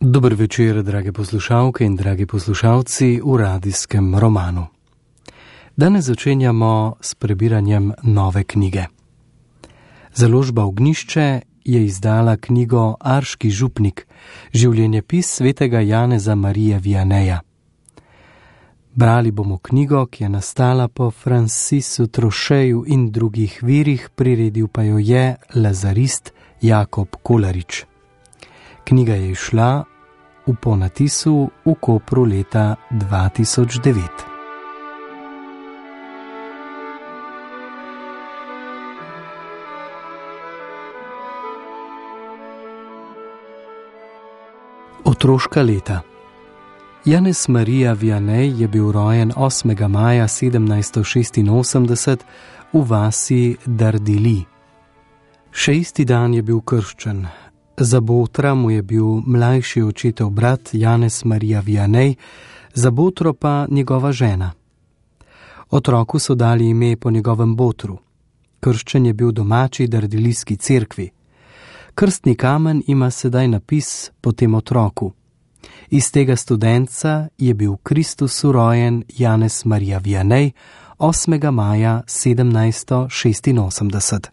Dober večer, drage poslušalke in dragi poslušalci v radijskem romanu. Danes začenjamo s prebiranjem nove knjige. Založba Ognjišče je izdala knjigo Arški župnik, življenjepis svetega Janeza Marija Vianeja. Brali bomo knjigo, ki je nastala po Francisu Trocheju in drugih virih, priredil pa jo je lazarist Jakob Kolarič. Knjiga je izšla v ponatisu v Kopru leta 2009. Otroška leta. Janez Marija Vianej je bil rojen 8. maja 1786 v vasi Dardilly. Še isti dan je bil krščen. Za Botra mu je bil mlajši očetov brat Janez Marija Vianej, za Botro pa njegova žena. Otroku so dali ime po njegovem Botru. Krščen je bil domači dardilijski cerkvi. Krstni kamen ima sedaj napis po tem otroku. Iz tega studenca je bil Kristusu rojen Janez Marija Vianej 8. maja 1786.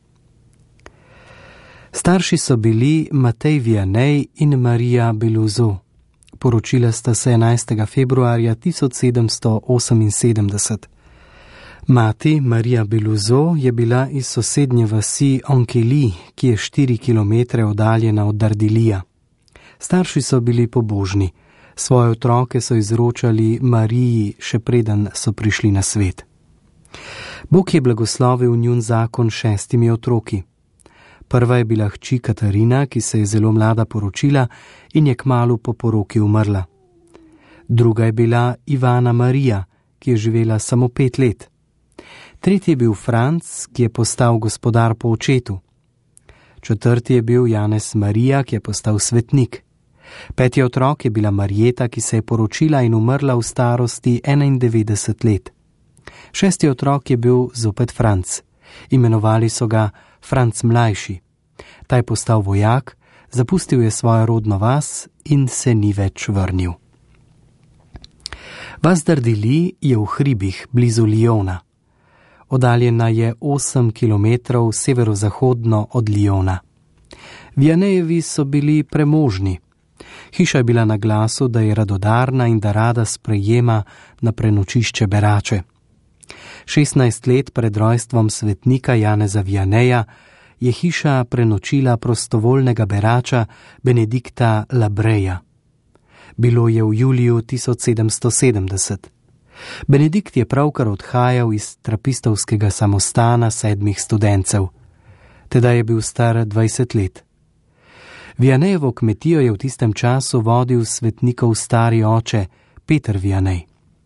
Starši so bili Matej Vianej in Marija Belouzot. Poročila sta se 11. februarja 1778. Mati Marija Belouzot je bila iz sosednje vasi Anquely, ki je 4 kilometre oddaljena od Dardilija. Starši so bili pobožni. Svoje otroke so izročali Mariji, še preden so prišli na svet. Bog je blagoslovil njun zakon 6 otroki. Prva je bila hči Katarina, ki se je zelo mlada poročila in je kmalu po poroki umrla. Druga je bila Ivana Marija, ki je živela samo 5 let. Tretji je bil Franc, ki je postal gospodar po očetu. Četrti je bil Janez Marija, ki je postal svetnik. 5. otrok je bila Marjeta, ki se je poročila in umrla v starosti 91 let. 6. otrok je bil zopet Franc. Imenovali so ga Franc mlajši. Ta je postal vojak, zapustil je svojo rodno vas in se ni več vrnil. Vas Dardilly je v hribih blizu Lyona. Oddaljena je 8 kilometrov severozahodno od Lyona. Vianejevi so bili premožni. Hiša je bila na glasu, da je radodarna in da rada sprejema na prenočišče berače. 16 let pred rojstvom svetnika Janeza Vianeja je hiša prenočila prostovoljnega berača Benedikta Labreja. Bilo je v juliju 1770. Benedikt je pravkar odhajal iz trapistovskega samostana 7 studencev. Tedaj je bil star 20 let. Vianejevo kmetijo je v tistem času vodil svetnikov stari oče Peter Vianej.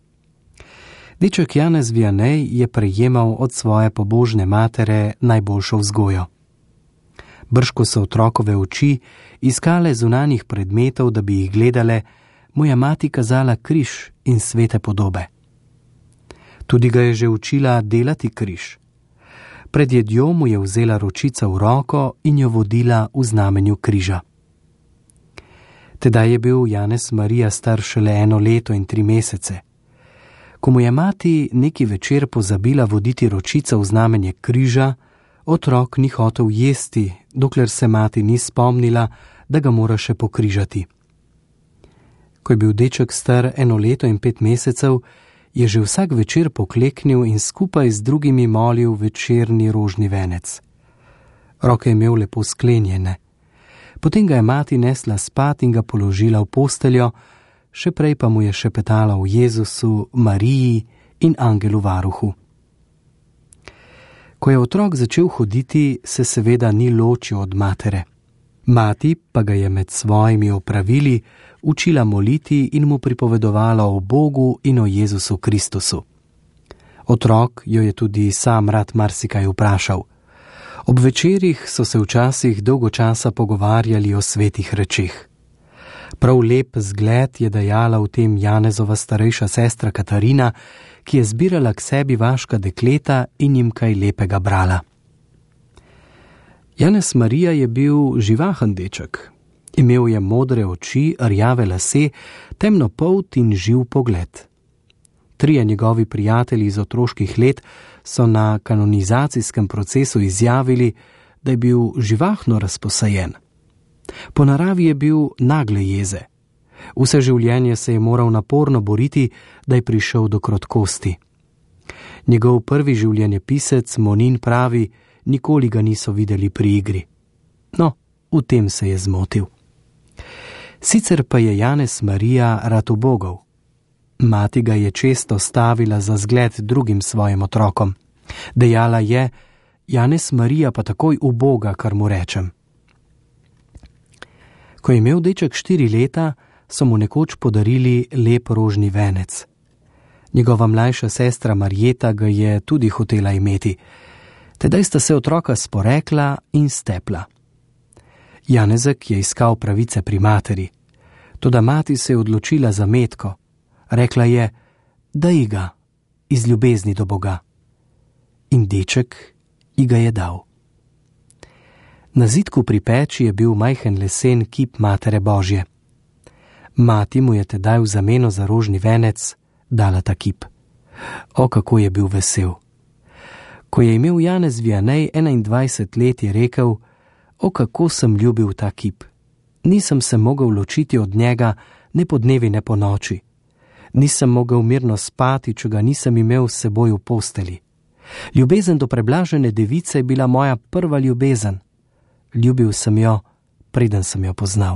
Deček Janez Vianej je prejemal od svoje pobožne matere najboljšo vzgojo. Brž ko so otrokove oči iskale zunanjih predmetov, da bi jih gledale, mu je mati kazala križ in svete podobe. Tudi ga je že učila delati križ. Pred jedjo mu je vzela ročico v roko in jo vodila v znamenju križa. Tedaj je bil Janez Marija star šele 1 leto in 3 mesece. Ko mu je mati neki večer pozabila voditi ročico v znamenje križa, otrok ni hotel jesti, dokler se mati ni spomnila, da ga mora še pokrižati. Ko je bil deček star 1 leto in 5 mesecev, je že vsak večer pokleknil in skupaj z drugimi molil večerni rožni venec. Roke je imel lepo sklenjene. Potem ga je mati nesla spat in ga položila v posteljo, še prej pa mu je šepetala o Jezusu, Mariji in angelu varuhu. Ko je otrok začel hoditi, se seveda ni ločil od matere. Mati pa ga je med svojimi opravili učila moliti in mu pripovedovala o Bogu in o Jezusu Kristusu. Otrok jo je tudi sam rad marsikaj vprašal. Ob večerih so se včasih dolgo časa pogovarjali o svetih rečeh. Prav lep zgled je dajala v tem Janezova starejša sestra Katarina, ki je zbirala k sebi vaška dekleta in jim kaj lepega brala. Janez Marija je bil živahen deček. Imel je modre oči, rjave lase, temno polt in živ pogled. 3 njegovi prijatelji iz otroških let so na kanonizacijskem procesu izjavili, da je bil živahno razposajen. Po naravi je bil nagle jeze. Vse življenje se je moral naporno boriti, da je prišel do krotkosti. Njegov prvi življenjepisec Monin pravi, nikoli ga niso videli pri igri. No, v tem se je zmotil. Sicer pa je Janez Marija rad ubogov. Mati ga je često stavila za zgled drugim svojim otrokom. Dejala je, Janez Marija pa takoj uboga, kar mu rečem. Ko je imel deček 4 leta, so mu nekoč podarili lep rožni venec. Njegova mlajša sestra Marjeta ga je tudi hotela imeti. Tedaj sta se otroka sporekla in stepla. Janezek je iskal pravice pri materi, toda mati se je odločila za metko. Rekla je, daj ga, iz ljubezni do Boga. In deček ji ga je dal. Na zidku pri peči je bil majhen lesen kip Matere Božje. Mati mu je tedaj v zameno za rožni venec dala ta kip. O, kako je bil vesel. Ko je imel Janez Vianej 21 let, je rekel, o, kako sem ljubil ta kip. Nisem se mogel ločiti od njega, ne po dnevi, ne po noči. Nisem mogel mirno spati, če ga nisem imel s seboj v posteli. Ljubezen do preblažene device je bila moja prva ljubezen. Ljubil sem jo, preden sem jo poznal.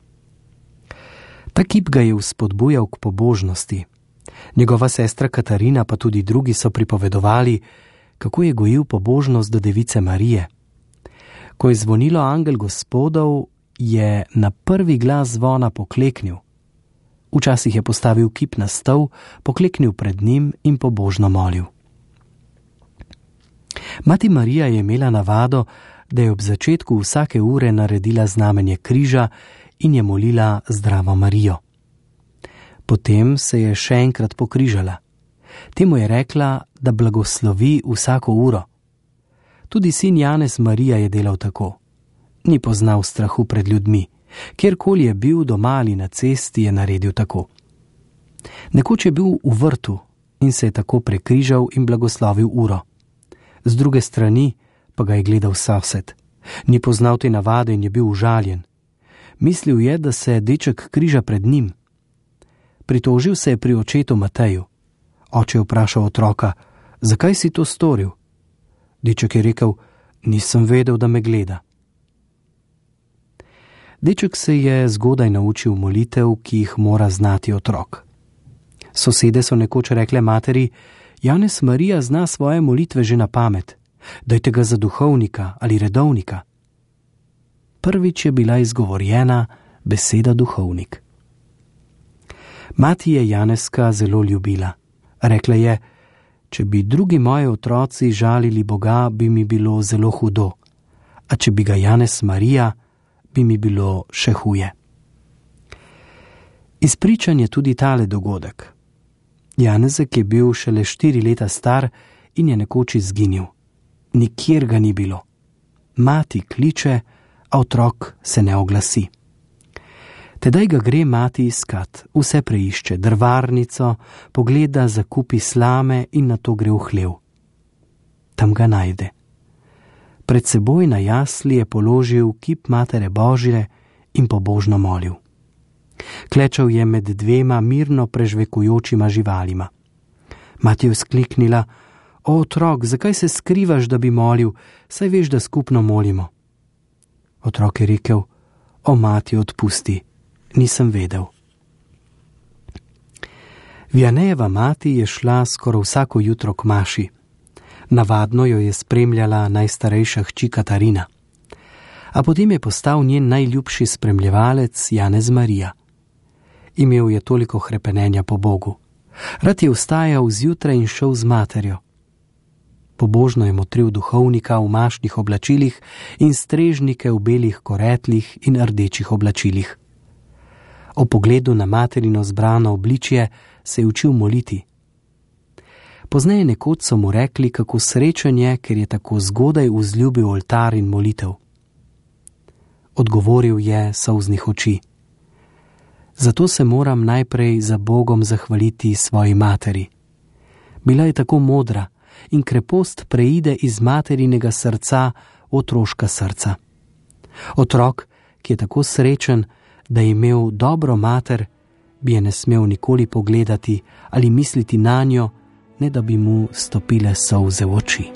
Ta kip ga je vzpodbujal k pobožnosti. Njegova sestra Katarina pa tudi drugi so pripovedovali, kako je gojil pobožnost do device Marije. Ko je zvonilo angel Gospodov, je na prvi glas zvona pokleknil. Včasih je postavil kip na stol, pokleknil pred njim in pobožno molil. Mati Marija je imela navado, da je ob začetku vsake ure naredila znamenje križa in je molila Zdravo Marijo. Potem se je še enkrat pokrižala. Temu je rekla, da blagoslovi vsako uro. Tudi sin Janez Marija je delal tako. Ni poznal strahu pred ljudmi. Kjerkoli je bil, doma ali na cesti, je naredil tako. Nekoč je bil v vrtu in se je tako prekrižal in blagoslovil uro. Z druge strani pa ga je gledal sosed. Ni poznal te navade in je bil užaljen. Mislil je, da se deček križa pred njim. Pritožil se je pri očetu Mateju. Oče je vprašal otroka, zakaj si to storil? Deček je rekel, nisem vedel, da me gleda. Deček se je zgodaj naučil molitev, ki jih mora znati otrok. Sosede so nekoč rekle materi, Janez Marija zna svoje molitve že na pamet. Dajte ga za duhovnika ali redovnika. Prvič je bila izgovorjena beseda duhovnik. Mati je Janezka zelo ljubila. Rekla je, če bi drugi moji otroci žalili Boga, bi mi bilo zelo hudo, a če bi ga Janez Marija, bi mi bilo še huje. Izpričan je tudi tale dogodek. Janezek je bil šele 4 leta star in je nekoč izginil. Nikjer ga ni bilo. Mati kliče, a otrok se ne oglasi. Tedaj ga gre mati iskat, vse preišče, drvarnico, pogleda za kupi slame in nato gre v hlev. Tam ga najde. Pred seboj na jasli je položil kip Matere Božje in pobožno molil. Klečal je med 2 mirno prežvekujočima živalima. Mati je vzkliknila, o otrok, zakaj se skrivaš, da bi molil, saj veš, da skupno molimo. Otrok je rekel, o mati, odpusti, nisem vedel. Vianejeva mati je šla skoraj vsako jutro k maši. Navadno jo je spremljala najstarejša hči Katarina. A potem je postal njen najljubši spremljevalec Janez Marija. Imel je toliko hrepenenja po Bogu. Rad je vstajal zjutraj in šel z materjo. Pobožno je motril duhovnika v mašnih oblačilih in strežnike v belih koretlih in rdečih oblačilih. O pogledu na materino zbrano obličje se je učil moliti. Pozneje nekoč so mu rekli, kako srečen je, ker je tako zgodaj vzljubil oltar in molitev. Odgovoril je solznih oči. Zato se moram najprej za Bogom zahvaliti svoji materi. Bila je tako modra in krepost preide iz materinega srca v otroška srca. Otrok, ki je tako srečen, da je imel dobro mater, bi je ne smel nikoli pogledati ali misliti nanjo, ne da bi mu stopile solze v oči.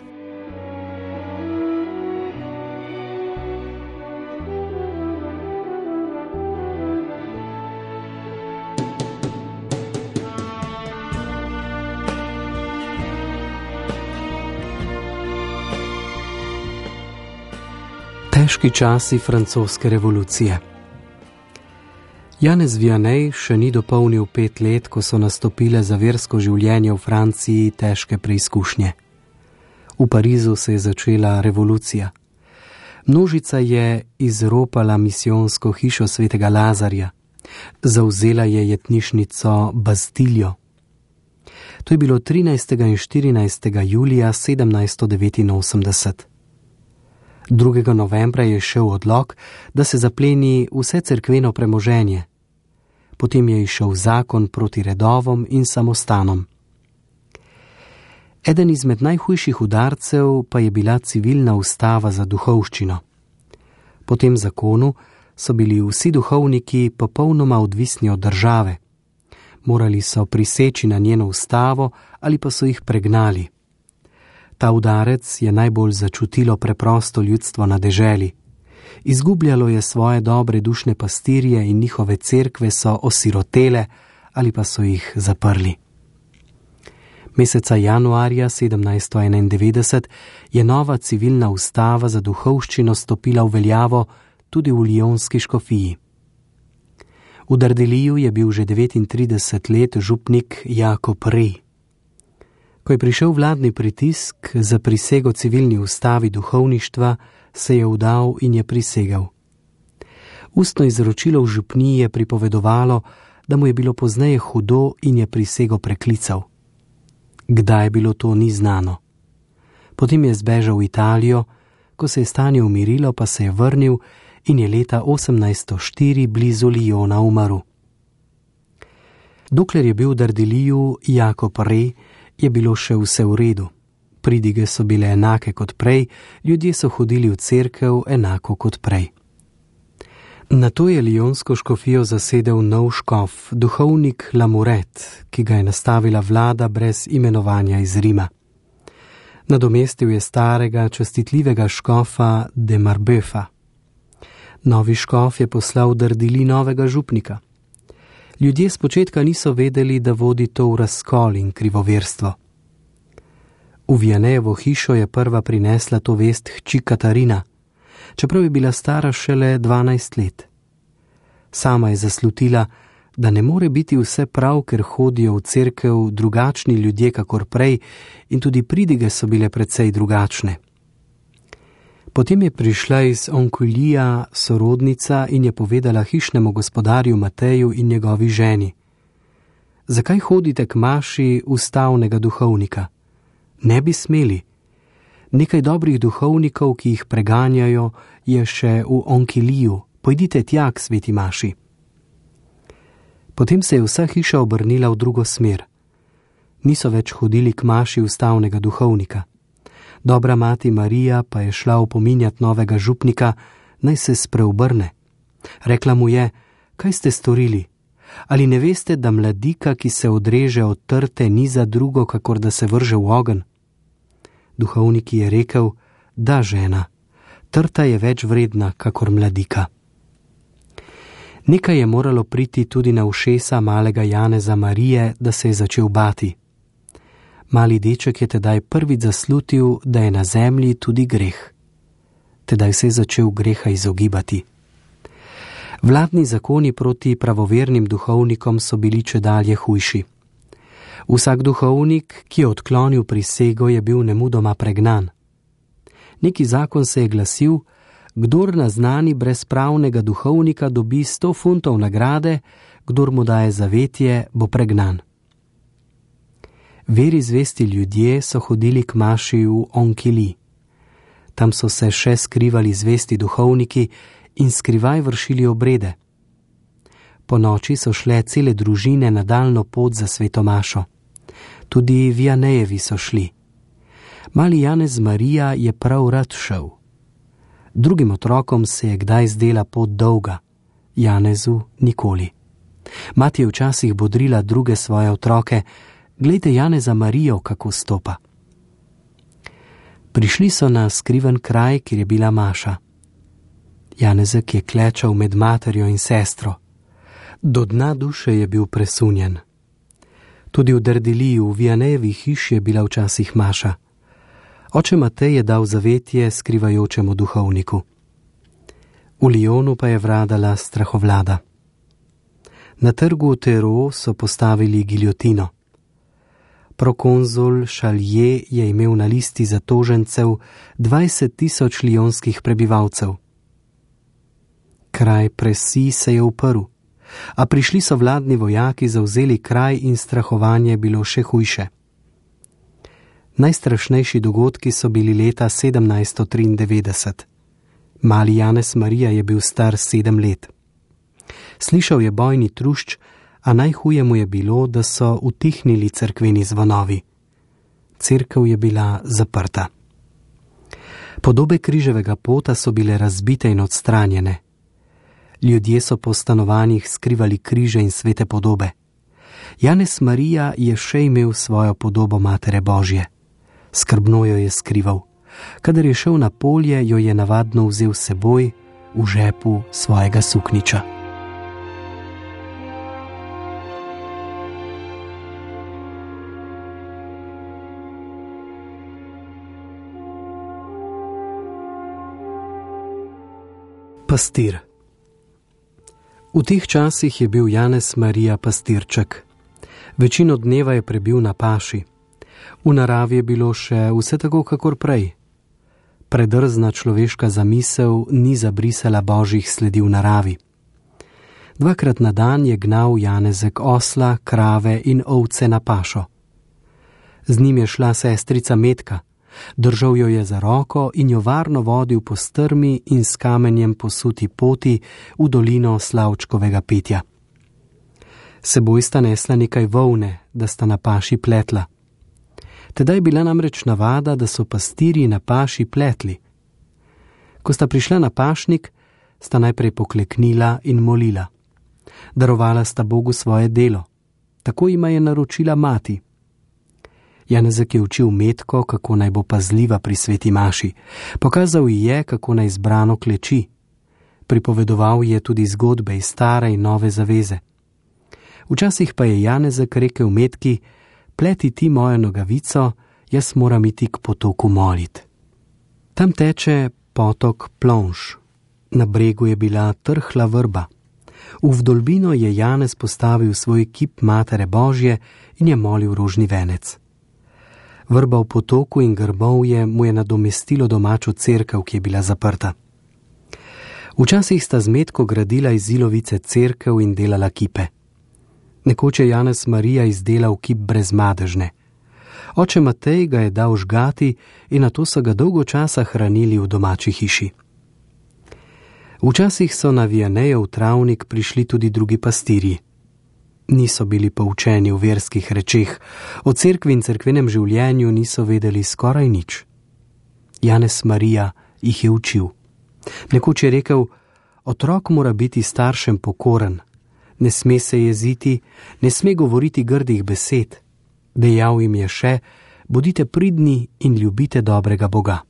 Težki časi francoske revolucije. Janez Vianney še ni dopolnil 5 let, ko so nastopile za versko življenje v Franciji težke preizkušnje. V Parizu se je začela revolucija. Množica je izropala misijonsko hišo svetega Lazarja. Zavzela je jetnišnico Bastiljo. To je bilo 13. in 14. julija 1789. 2. novembra je šel odlok, da se zapleni vse cerkveno premoženje. Potem je išel zakon proti redovom in samostanom. Eden izmed najhujših udarcev pa je bila civilna ustava za duhovščino. Po tem zakonu so bili vsi duhovniki popolnoma odvisni od države. Morali so priseči na njeno ustavo ali pa so jih pregnali. Ta udarec je najbolj začutilo preprosto ljudstvo na deželi. Izgubljalo je svoje dobre dušne pastirje in njihove cerkve so osirotele ali pa so jih zaprli. Meseca januarja 1791 je nova civilna ustava za duhovščino stopila v veljavo tudi v lionski škofiji. V Dardeliju je bil že 39 let župnik Jakob Rey. Ko je prišel vladni pritisk za prisego civilni ustavi duhovništva, se je vdal in je prisegel. Ustno izročilo v župniji je pripovedovalo, da mu je bilo pozneje hudo in je prisego preklical. Kdaj je bilo to, ni znano. Potem je zbežal v Italijo, ko se je stanje umirilo, pa se je vrnil in je leta 1804 blizu Liona umrl. Dokler je bil v Dardeliju Jakob Rey, je bilo še vse v redu. Pridige so bile enake kot prej, ljudje so hodili v cerkev enako kot prej. Nato je lionsko škofijo zasedel nov škof, duhovnik Lamuret, ki ga je nastavila vlada brez imenovanja iz Rima. Nadomestil je starega, častitljivega škofa de Marbefa. Novi škof je poslal v Dardeli novega župnika. Ljudje spočetka niso vedeli, da vodi to v razkol in krivoverstvo. V Viannejevo hišo je prva prinesla to vest hči Katarina, čeprav je bila stara šele 12 let. Sama je zaslutila, da ne more biti vse prav, ker hodijo v cerkev drugačni ljudje kakor prej in tudi pridige so bile precej drugačne. Potem je prišla iz Onkulija sorodnica in je povedala hišnemu gospodarju Mateju in njegovi ženi: Zakaj hodite k maši ustavnega duhovnika? Ne bi smeli. Nekaj dobrih duhovnikov, ki jih preganjajo, je še v Onkiliju. Pojdite tja k sveti maši. Potem se je vsa hiša obrnila v drugo smer. Niso več hodili k maši ustavnega duhovnika. Dobra mati Marija pa je šla opominjat novega župnika, naj se spreobrne. Rekla mu je: Kaj ste storili? Ali ne veste, da mladika, ki se odreže od trte, ni za drugo, kakor da se vrže v ogenj? Duhovnik je rekel: Da, žena, trta je več vredna, kakor mladika. Nekaj je moralo priti tudi na ušesa malega Janeza Marije, da se je začel bati. Mali deček je tedaj prvič zaslutil, da je na zemlji tudi greh. Tedaj se je začel greha izogibati. Vladni zakoni proti pravovernim duhovnikom so bili čedalje hujši. Vsak duhovnik, ki je odklonil prisego, je bil nemudoma pregnan. Neki zakon se je glasil: Kdor naznani brezpravnega duhovnika, dobi 100 funtov nagrade, kdor mu daje zavetje, bo pregnan. Veri zvesti ljudje so hodili k maši v Onkili. Tam so se še skrivali zvesti duhovniki in skrivaj vršili obrede. Po noči so šle cele družine na daljno pot za sveto mašo. Tudi Vianejevi so šli. Mali Janez Marija je prav rad šel. Drugim otrokom se je kdaj zdela pot dolga, Janezu nikoli. Mati je včasih bodrila druge svoje otroke: "Glejte Janeza Marijo, kako stopa." Prišli so na skriven kraj, kjer je bila maša. Janezek je klečal med materjo in sestro. Do dna duše je bil presunjen. Tudi v Derdeliju, v Vianejevi hiši, je bila včasih maša. Oče Matej je dal zavetje skrivajočemu duhovniku. V Lyonu pa je vladala strahovlada. Na trgu Tero so postavili giljotino. Prokonzul Šalje je imel na listi zatožencev 20.000 lionskih prebivalcev. Kraj Presi se je uprl, a prišli so vladni vojaki, zavzeli kraj in strahovanje je bilo še hujše. Najstrašnejši dogodki so bili leta 1793. Mali Janez Marija je bil star 7 let. Slišal je bojni trušč, a najhuje mu je bilo, da so utihnili cerkveni zvonovi. Cerkev je bila zaprta. Podobe križevega pota so bile razbite in odstranjene. Ljudje so po stanovanjih skrivali križe in svete podobe. Janez Marija je še imel svojo podobo Matere Božje. Skrbno jo je skrival. Kadar je šel na polje, jo je navadno vzel s seboj v žepu svojega suknjiča. Pastir. V teh časih je bil Janez Marija pastirček. Večino dneva je prebil na paši. V naravi je bilo še vse tako, kakor prej. Predrzna človeška zamisel ni zabrisala božjih sledi v naravi. 2krat na dan je gnal Janezek osla, krave in ovce na pašo. Z njim je šla sestrica Metka. Držal jo je za roko in jo varno vodil po strmi in s kamenjem posuti poti v dolino Slavčkovega petja. Seboj sta nesla nekaj volne, da sta na paši pletla. Tedaj je bila namreč navada, da so pastirji na paši pletli. Ko sta prišla na pašnik, sta najprej pokleknila in molila. Darovala sta Bogu svoje delo. Tako jima je naročila mati. Janezek je učil Metko, kako naj bo pazljiva pri sveti maši. Pokazal ji je, kako naj zbrano kleči. Pripovedoval je tudi zgodbe iz stare in nove zaveze. Včasih pa je Janezek rekel Metki: "Pleti ti mojo nogavico, jaz moram iti k potoku molit." Tam teče potok Plonš. Na bregu je bila trhla vrba. V vdolbino je Janez postavil svoj kip Matere Božje in je molil rožni venec. Vrba v potoku in grbovje mu je nadomestilo domačo cerkev, ki je bila zaprta. Včasih sta z Metko gradila iz ilovice cerkev in delala kipe. Nekoč je Janez Marija izdelal kip brezmadežne. Oče Matej ga je dal žgati in nato so ga dolgo časa hranili v domači hiši. Včasih so na Vianejev travnik prišli tudi drugi pastirji. Niso bili poučeni v verskih rečeh, o cerkvi in cerkvenem življenju niso vedeli skoraj nič. Janez Marija jih je učil. Nekoč je rekel: "Otrok mora biti staršem pokoren, ne sme se jeziti, ne sme govoriti grdih besed." Dejal jim je še: "Bodite pridni in ljubite dobrega Boga."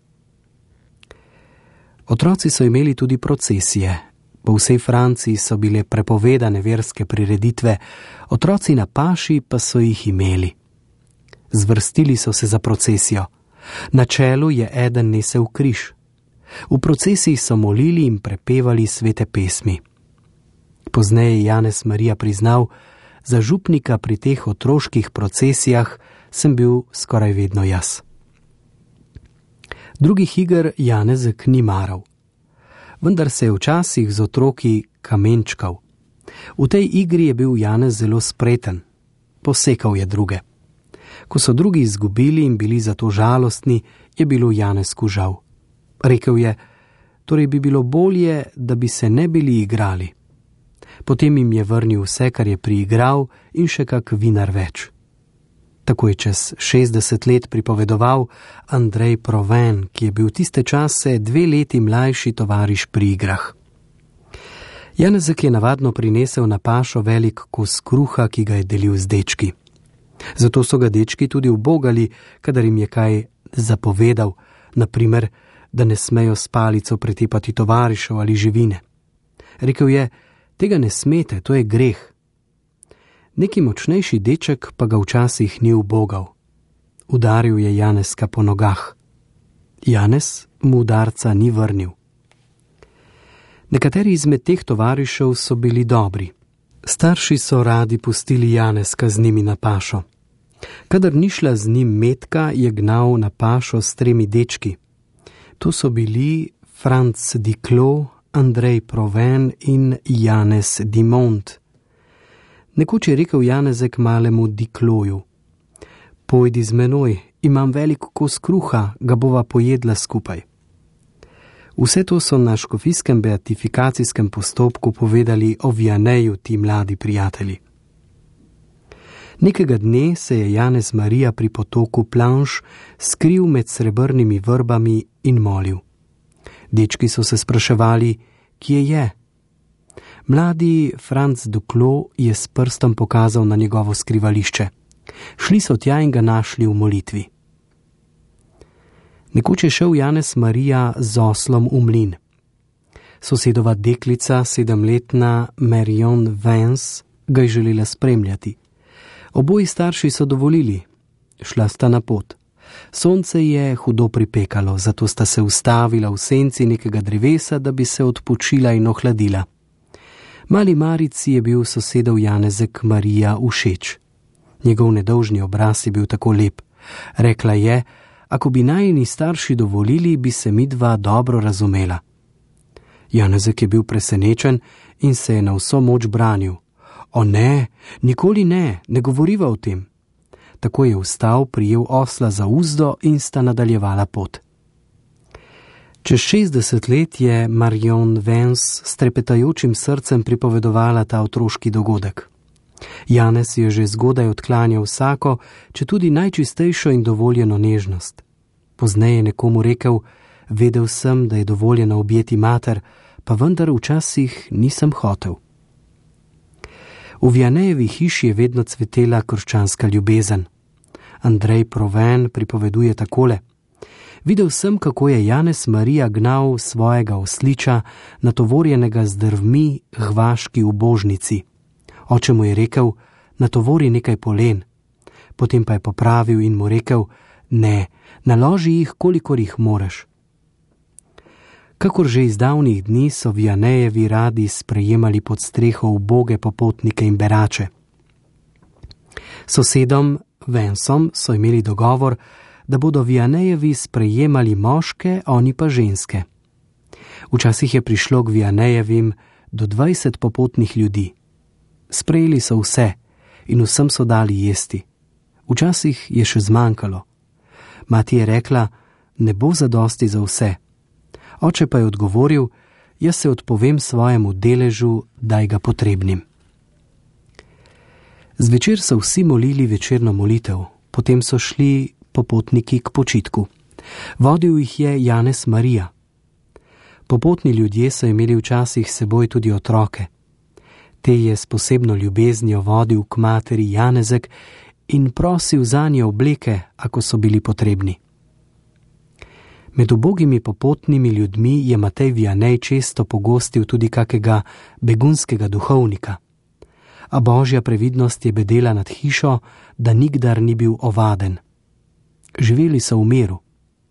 Otroci so imeli tudi procesije. Po vsej Franciji so bile prepovedane verske prireditve, otroci na paši pa so jih imeli. Zvrstili so se za procesijo. Na čelu je eden nesel križ. V procesiji so molili in prepevali svete pesmi. Pozneje je Janez Marija priznal: "Za župnika pri teh otroških procesijah sem bil skoraj vedno jaz." Drugih iger Janezek ni maral. Vendar se je včasih z otroki kamenčkal. V tej igri je bil Janez zelo spreten. Posekal je druge. Ko so drugi izgubili in bili zato žalostni, je bilo Janezku žal. Rekel je: torej bi bilo bolje, da bi se ne bili igrali. Potem jim je vrnil vse, kar je priigral, in še kak vinar več. Tako je čez 60 let pripovedoval Andrej Proven, ki je bil tiste čase 2 leti mlajši tovariš pri igrah. Janezek je navadno prinesel na pašo velik kos kruha, ki ga je delil z dečki. Zato so ga dečki tudi ubogali, kadar jim je kaj zapovedal, naprimer, da ne smejo s palico pretepati tovarišev ali živine. Rekel je, tega ne smete, to je greh. Neki močnejši deček pa ga včasih ni ubogal. Udaril je Janezka po nogah. Janez mu udarca ni vrnil. Nekateri izmed teh tovarišev so bili dobri. Starši so radi pustili Janezka z njimi na pašo. Kadar ni šla z njim Metka, je gnal na pašo s 3 dečki. To so bili Franc Diclo, Andrej Proven in Janez Dimont. Nekoč je rekel Janezek malemu Dicloju: Pojdi z menoj, imam velik kos kruha, ga bova pojedla skupaj. Vse to so na škofijskem beatifikacijskem postopku povedali o Vianeju ti mladi prijatelji. Nekega dne se je Janez Marija pri potoku Planš skril med srebrnimi vrbami in molil. Dečki so se spraševali, kje je. Mladi Franc Duclos je s prstom pokazal na njegovo skrivališče. Šli so tja in ga našli v molitvi. Nekoč je šel Janez Marija z oslom v mlin. Sosedova deklica, 7-letna Marion Vance, ga je želela spremljati. Oboji starši so dovolili. Šla sta na pot. Sonce je hudo pripekalo, zato sta se ustavila v senci nekega drevesa, da bi se odpočila in ohladila. Mali Marici je bil sosedov Janezek Marija všeč. Njegov nedolžni obraz je bil tako lep. Rekla je, ako bi najini starši dovolili, bi se midva dobro razumela. Janezek je bil presenečen in se je na vso moč branil. O ne, nikoli ne, ne govoriva o tem. Tako je vstal, prijel osla za uzdo in sta nadaljevala pot. Čez 60 let je Marion Vance s trepetajočim srcem pripovedovala ta otroški dogodek. Janez je že zgodaj odklanjal vsako, četudi najčistejšo in dovoljeno nežnost. Pozneje je nekomu rekel, vedel sem, da je dovoljeno objeti mater, pa vendar včasih nisem hotel. V Vianejevi hiši je vedno cvetela krščanska ljubezen. Andrej Proven pripoveduje takole: Videl sem, kako je Janez Marija gnal svojega osliča, natovorjenega z drvmi, hvaški ubožnici. Oče mu je rekel, natovori nekaj polen. Potem pa je popravil in mu rekel, ne, naloži jih, kolikor jih moreš. Kakor že iz davnih dni so Vianejevi radi sprejemali pod streho uboge popotnike in berače. Sosedom Vansom so imeli dogovor, da bodo Vianejevi sprejemali moške, oni pa ženske. Včasih je prišlo k Vianejevim do 20 popotnih ljudi. Sprejeli so vse in vsem so dali jesti. Včasih je še zmanjkalo. Mati je rekla, ne bo zadosti za vse. Oče pa je odgovoril, jaz se odpovem svojemu deležu, daj ga potrebnim. Zvečer so vsi molili večerno molitev, potem so šli popotniki k počitku. Vodil jih je Janez Marija. Popotni ljudje so imeli včasih seboj tudi otroke. Te je s posebno ljubeznijo vodil k materi Janezek in prosil zanje obleke, ako so bili potrebni. Med ubogimi popotnimi ljudmi je Matej Vianej često pogostil tudi kakega begunskega duhovnika. A božja previdnost je bedela nad hišo, da nikdar ni bil ovaden. Živeli so v miru.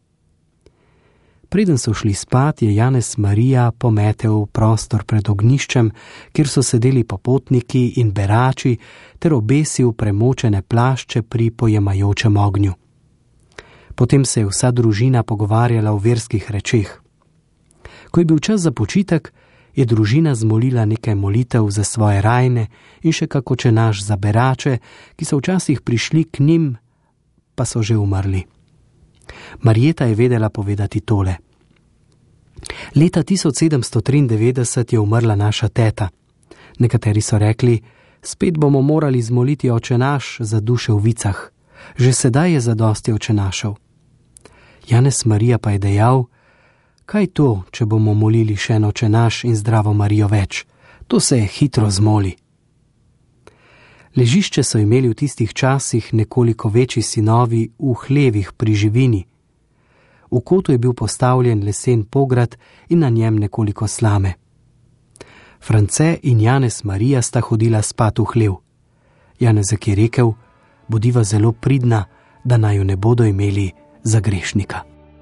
Preden so šli spat, je Janez Marija pometel prostor pred ognjiščem, kjer so sedeli popotniki in berači, ter obesil premočene plašče pri pojemajočem ognju. Potem se je vsa družina pogovarjala o verskih rečeh. Ko je bil čas za počitek, je družina zmolila nekaj molitev za svoje rajne in še kako čenaš za berače, ki so včasih prišli k njim, pa so že umrli. Marjeta je vedela povedati tole: Leta 1793 je umrla naša teta. Nekateri so rekli, spet bomo morali zmoliti očenaš za duše v vicah. Že sedaj je zadosti očenašev. Janez Marija pa je dejal, kaj to, če bomo molili še en očenaš in zdravo Marijo več? To se je hitro zmoli. Ležišče so imeli v tistih časih nekoliko večji sinovi v hlevih pri živini. V kotu je bil postavljen lesen pograd in na njem nekoliko slame. France in Janez Marija sta hodila spat v hlev. Janezek je rekel, bodiva zelo pridna, da naju ne bodo imeli za grešnika.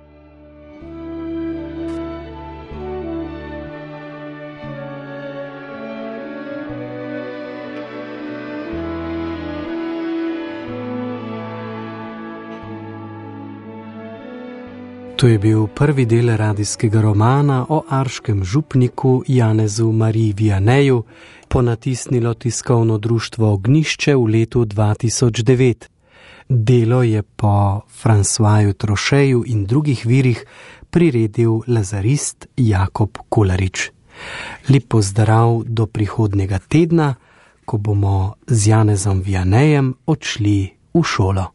To je bil prvi del radijskega romana o arškem župniku Janezu Mariji Vianeju, ponatisnilo tiskovno društvo Ognjišče v letu 2009. Delo je po Francoisu Trocheju in drugih virih priredil lazarist Jakob Kolarič. Lep pozdrav do prihodnjega tedna, ko bomo z Janezom Vianejem odšli v šolo.